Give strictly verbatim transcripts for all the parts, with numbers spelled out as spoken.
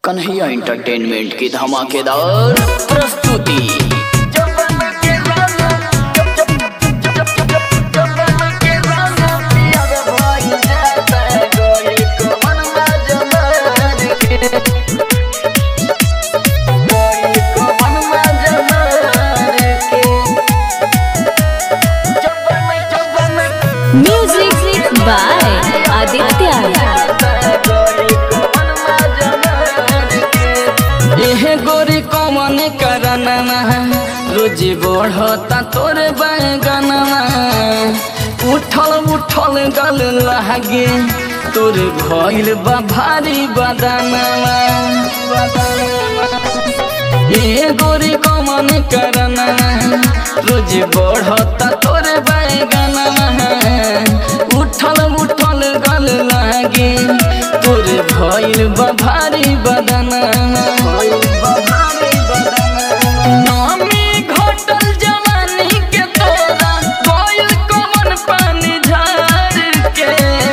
Kanhaiya entertainment की धमाकेदार प्रस्तुति। Music by Aditya. एहे गोरी कौन करना रोज बढ़ता तोरे बैगनवा उठल उठल गल लागे तोरे भइल बा भारी बदनवा। ए गोरी कौन करना रोज बढ़ता तोरे बैगनवा उठल उठल गल लागे तोरे भइल बा भारी बदनवा। नामी घोटल जवानी के तोरा गइल कमन पानी झाड़ के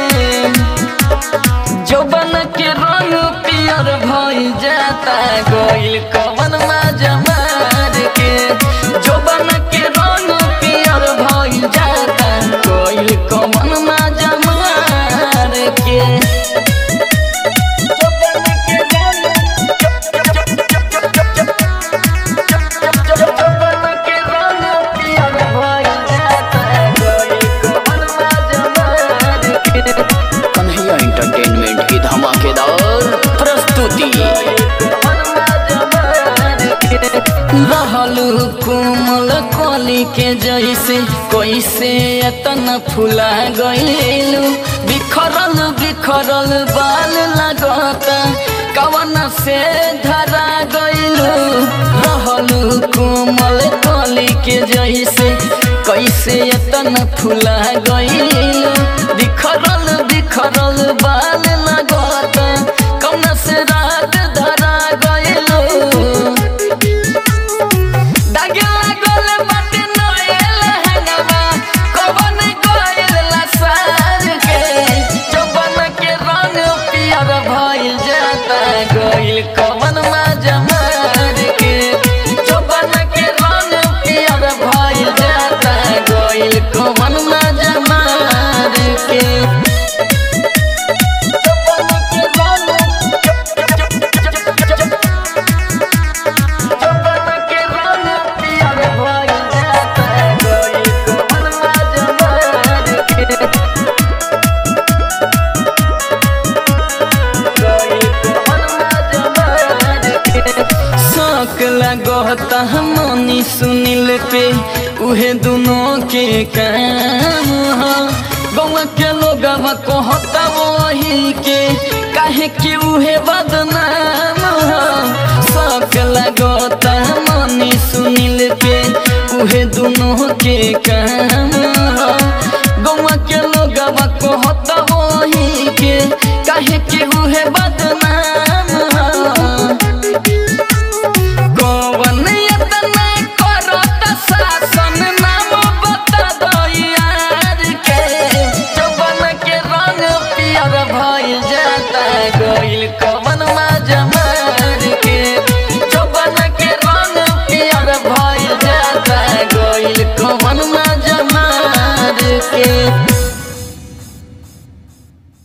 जौवन के रंग पियर भइल जाता गइल कमन माजा मार के जौवन के रंग पियर भइल जाता गइल कमन माजा मार के। कन्हैया एंटरटेनमेंट की धमाकेदार प्रस्तुति। रहलू कोमल कली के जैसे कैसे एतना फुला गइलू बिखरल बिखरल बाल लगता कवन से धरा गइलू। रहलू कोमल कली के जैसे कैसे एतना फुला गइलू बिखरल बिखरल बाल लगता कवन से रात धरा गइलू। गइल कवन माजा मार के जौवन के रंग पियर भइल जाता गइल कवन माजा मार के। लगता मनी सुनील पे उहे दोनों के काम गौवा के लोग कहता वही के काहे कि उहे बदनाम। शौक लगता मनी सुनील पे उहे दोनों के काम गौवा के लोग कहता वही के काहे कि उहे बदनाम। गइल कवन